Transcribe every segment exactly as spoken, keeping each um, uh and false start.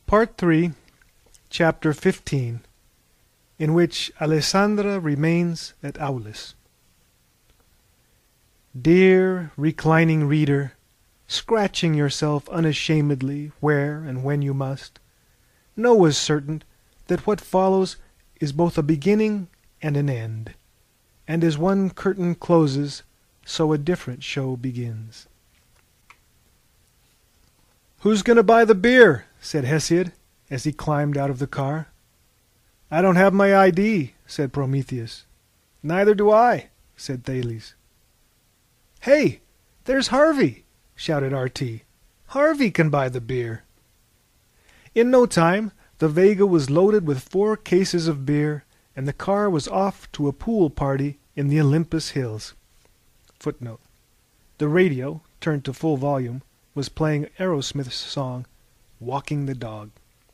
Part three, Chapter fifteen, in which Alessandra remains at Aulis. Dear reclining reader, scratching yourself unashamedly where and when you must, know as certain that what follows is both a beginning and an end, and as one curtain closes, so a different show begins. "Who's going to buy the beer?" said Hesiod, as he climbed out of the car. "I don't have my I D," said Prometheus. "Neither do I," said Thales. "Hey, there's Harvey!" shouted R T. "Harvey can buy the beer." In no time, the Vega was loaded with four cases of beer, and the car was off to a pool party in the Olympus Hills. Footnote. The radio, turned to full volume, was playing Aerosmith's song, "Walking the Dog."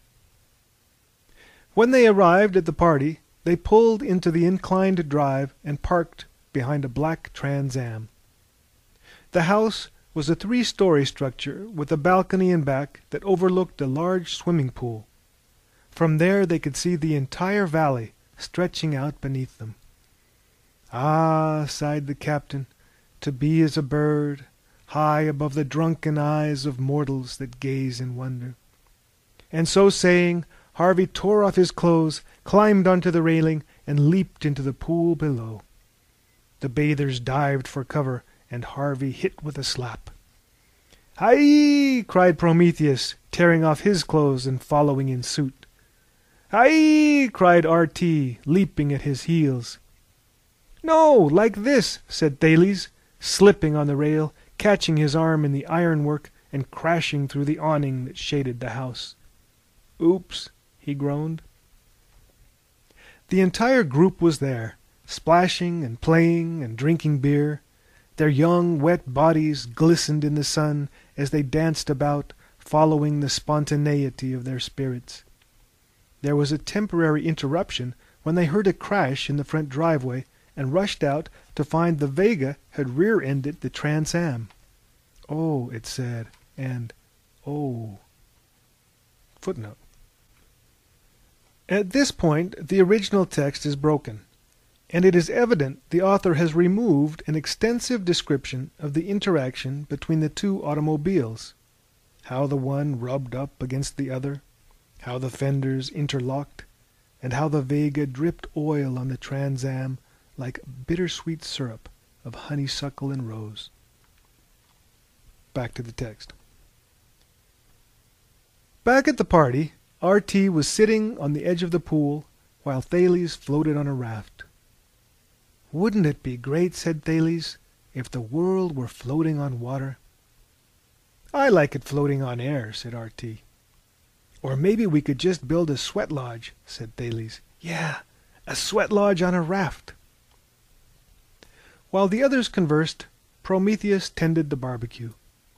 When they arrived at the party, they pulled into the inclined drive and parked behind a black Trans Am. The house was a three-story structure with a balcony in back that overlooked a large swimming pool. From there they could see the entire valley stretching out beneath them. "Ah," sighed the captain, "to be as a bird, high above the drunken eyes of mortals that gaze in wonder." And so saying, Harvey tore off his clothes, climbed onto the railing, and leaped into the pool below. The bathers dived for cover, and Harvey hit with a slap. "Hi!" cried Prometheus, tearing off his clothes and following in suit. "Hi!" cried R T, leaping at his heels. "No, like this," said Thales, slipping on the rail, catching his arm in the ironwork, and crashing through the awning that shaded the house. "Oops," he groaned. The entire group was there, splashing and playing and drinking beer. Their young, wet bodies glistened in the sun as they danced about, following the spontaneity of their spirits. There was a temporary interruption when they heard a crash in the front driveway and rushed out to find the Vega had rear-ended the Trans Am. "Oh," it said, and "oh." Footnote. At this point the original text is broken, and it is evident the author has removed an extensive description of the interaction between the two automobiles, how the one rubbed up against the other, how the fenders interlocked, and how the Vega dripped oil on the Trans Am like bittersweet syrup of honeysuckle and rose. Back to the text. Back at the party, R T was sitting on the edge of the pool while Thales floated on a raft. "Wouldn't it be great," said Thales, "if the world were floating on water?" "I like it floating on air," said R T. "Or maybe we could just build a sweat lodge," said Thales. "Yeah, a sweat lodge on a raft." While the others conversed, Prometheus tended the barbecue.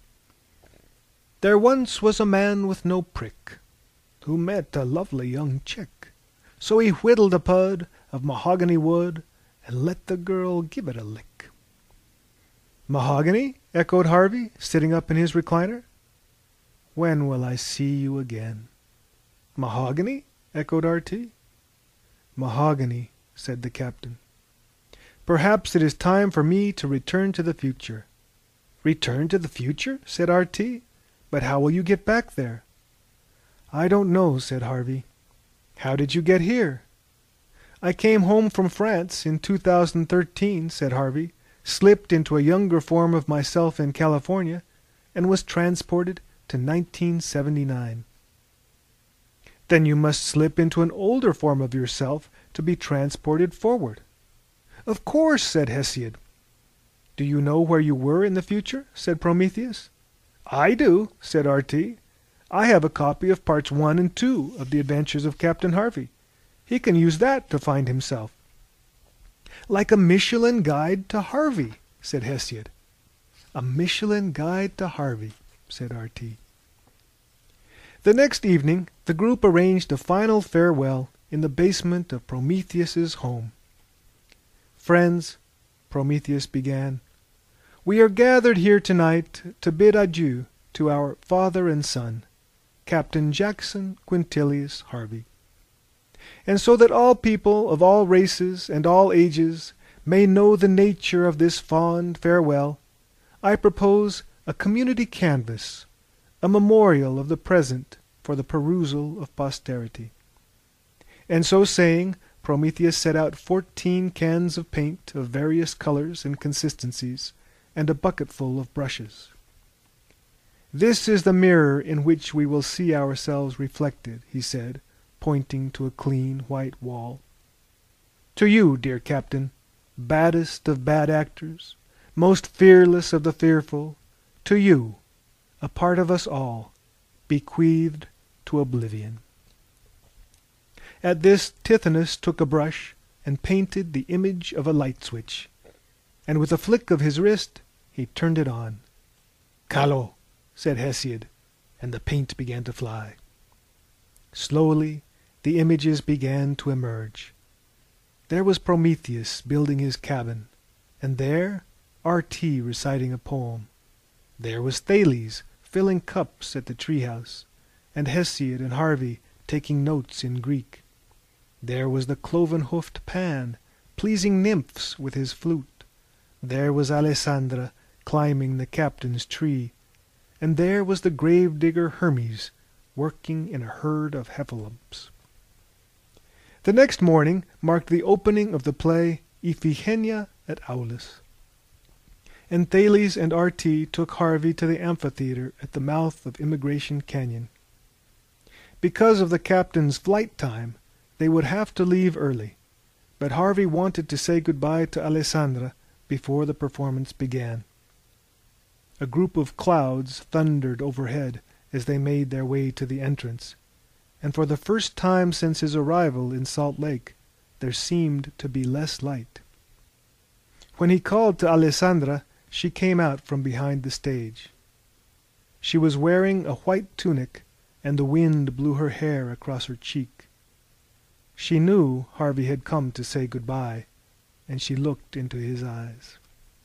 "There once was a man with no prick, who met a lovely young chick. So he whittled a pud of mahogany wood, and let the girl give it a lick." "Mahogany?" echoed Harvey, sitting up in his recliner. "When will I see you again?" "Mahogany?" echoed R T. "Mahogany," said the captain. "Perhaps it is time for me to return to the future." "Return to the future?" said R T. "But how will you get back there?" "I don't know," said Harvey. "How did you get here?" "I came home from France in two thousand thirteen, said Harvey, "slipped into a younger form of myself in California, and was transported to nineteen seventy-nine. "Then you must slip into an older form of yourself to be transported forward." "Of course," said Hesiod. "Do you know where you were in the future?" said Prometheus. "I do," said R T. "I have a copy of parts one and two of the Adventures of Captain Harvey. He can use that to find himself." "Like a Michelin guide to Harvey," said Hesiod. "A Michelin guide to Harvey," said R T. The next evening the group arranged a final farewell in the basement of Prometheus's home. "Friends," Prometheus began, "we are gathered here tonight to bid adieu to our father and son. Captain Jackson Quintilius Harvey. And so that all people of all races and all ages may know the nature of this fond farewell, I propose a community canvas, a memorial of the present for the perusal of posterity. And so saying, Prometheus set out fourteen cans of paint of various colors and consistencies, and a bucketful of brushes. "This is the mirror in which we will see ourselves reflected," he said, pointing to a clean white wall. "To you, dear Captain, baddest of bad actors, most fearless of the fearful, to you, a part of us all, bequeathed to oblivion." At this Tithonus took a brush and painted the image of a light switch, and with a flick of his wrist he turned it on. "Calo," said Hesiod, and the paint began to fly. Slowly the images began to emerge. There was Prometheus building his cabin, and there R T reciting a poem. There was Thales filling cups at the treehouse, and Hesiod and Harvey taking notes in Greek. There was the cloven-hoofed Pan, pleasing nymphs with his flute. There was Alessandra climbing the captain's tree, and there was the grave-digger Hermes working in a herd of heffalumps. The next morning marked the opening of the play Iphigenia at Aulis, and Thales and R T took Harvey to the amphitheater at the mouth of Immigration Canyon. Because of the captain's flight time, they would have to leave early, but Harvey wanted to say goodbye to Alessandra before the performance began. A group of clouds thundered overhead as they made their way to the entrance, and for the first time since his arrival in Salt Lake there seemed to be less light. When he called to Alessandra, she came out from behind the stage. She was wearing a white tunic, and the wind blew her hair across her cheek. She knew Harvey had come to say goodbye, and she looked into his eyes.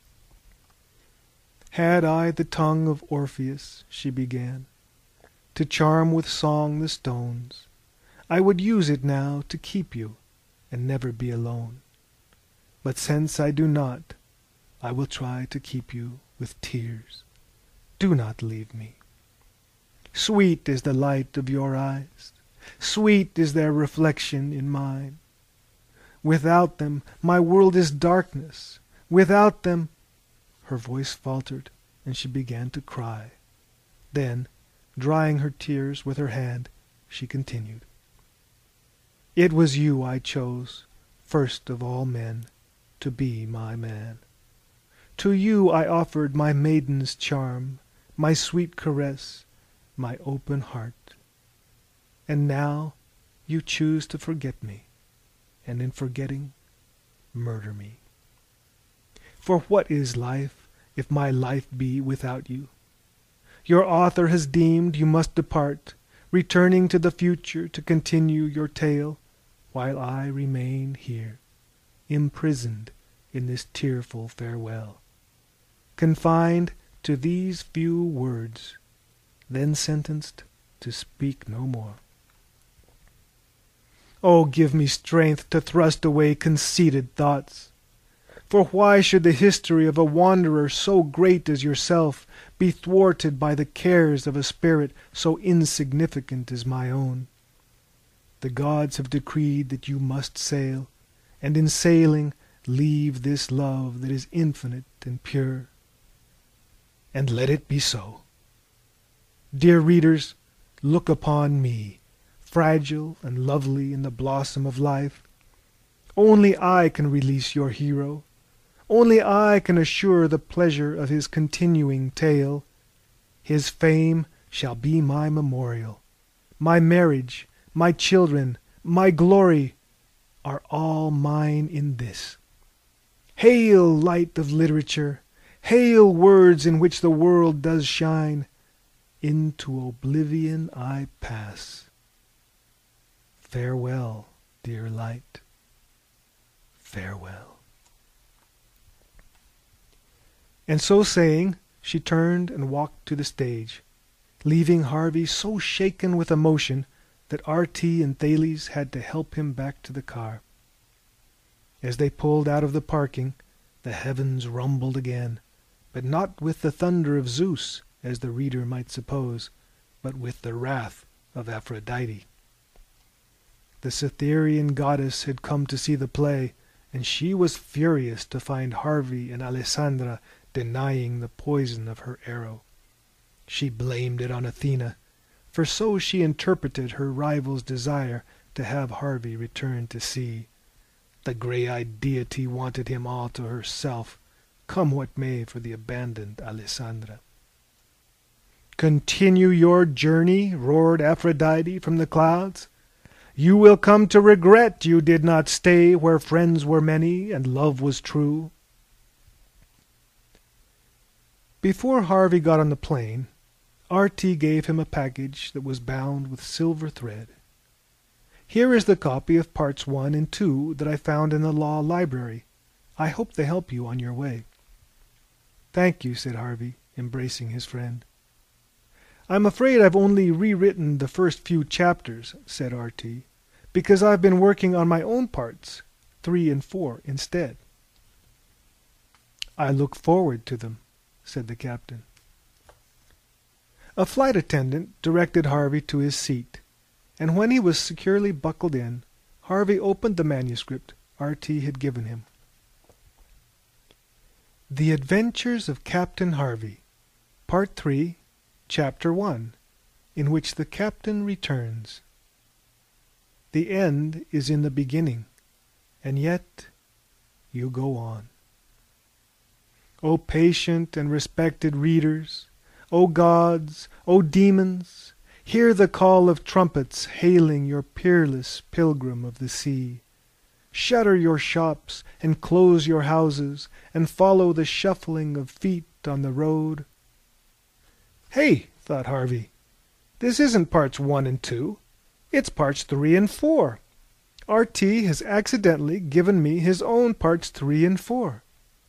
"Had I the tongue of Orpheus," she began, "to charm with song the stones, I would use it now to keep you, and never be alone. But since I do not, I will try to keep you with tears. Do not leave me. Sweet is the light of your eyes, sweet is their reflection in mine. Without them my world is darkness. Without them—" Her voice faltered, and she began to cry. Then, drying her tears with her hand, she continued. "It was you I chose, first of all men, to be my man. To you I offered my maiden's charm, my sweet caress, my open heart. And now you choose to forget me, and in forgetting, murder me. For what is life, if my life be without you? Your author has deemed you must depart, returning to the future to continue your tale, while I remain here, imprisoned in this tearful farewell, confined to these few words, then sentenced to speak no more. Oh, give me strength to thrust away conceited thoughts. For why should the history of a wanderer so great as yourself be thwarted by the cares of a spirit so insignificant as my own? The gods have decreed that you must sail, and in sailing leave this love that is infinite and pure. And let it be so. Dear readers, look upon me, fragile and lovely in the blossom of life. Only I can release your hero. Only I can assure the pleasure of his continuing tale. His fame shall be my memorial. My marriage, my children, my glory are all mine in this. Hail, light of literature! Hail, words in which the world does shine! Into oblivion I pass. Farewell, dear light. Farewell. And so saying, she turned and walked to the stage, leaving Harvey so shaken with emotion that R T and Thales had to help him back to the car. As they pulled out of the parking, the heavens rumbled again, but not with the thunder of Zeus, as the reader might suppose, but with the wrath of Aphrodite. The Cytherean goddess had come to see the play, and she was furious to find Harvey and Alessandra denying the poison of her arrow. She blamed it on Athena, for so she interpreted her rival's desire to have Harvey return to sea. The grey-eyed deity wanted him all to herself, come what may for the abandoned Alessandra. "Continue your journey," roared Aphrodite from the clouds. "You will come to regret you did not stay where friends were many and love was true." Before Harvey got on the plane, R T gave him a package that was bound with silver thread. "Here is the copy of parts one and two that I found in the law library. I hope they help you on your way." "Thank you," said Harvey, embracing his friend. "I'm afraid I've only rewritten the first few chapters," said R T, "because I've been working on my own parts, three and four, instead." "I look forward to them," said the captain. A flight attendant directed Harvey to his seat, and when he was securely buckled in, Harvey opened the manuscript R T had given him. The Adventures of Captain Harvey, Part three, Chapter one, in which the captain returns. The end is in the beginning, and yet you go on. O patient and respected readers, O gods, O demons, hear the call of trumpets hailing your peerless pilgrim of the sea. Shutter your shops and close your houses, and follow the shuffling of feet on the road. "Hey," thought Harvey, "this isn't parts one and two. It's parts three and four. R T has accidentally given me his own parts three and four."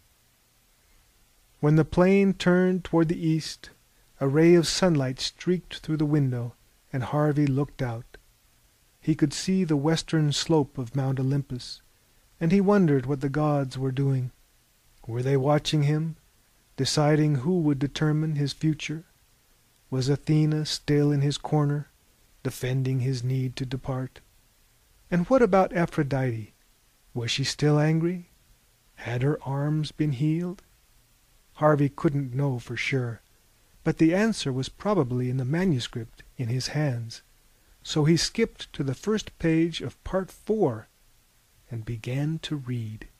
When the plane turned toward the east, a ray of sunlight streaked through the window, and Harvey looked out. He could see the western slope of Mount Olympus, and he wondered what the gods were doing. Were they watching him, deciding who would determine his future? Was Athena still in his corner, defending his need to depart? And what about Aphrodite? Was she still angry? Had her arms been healed? Harvey couldn't know for sure, but the answer was probably in the manuscript in his hands. So he skipped to the first page of part four and began to read.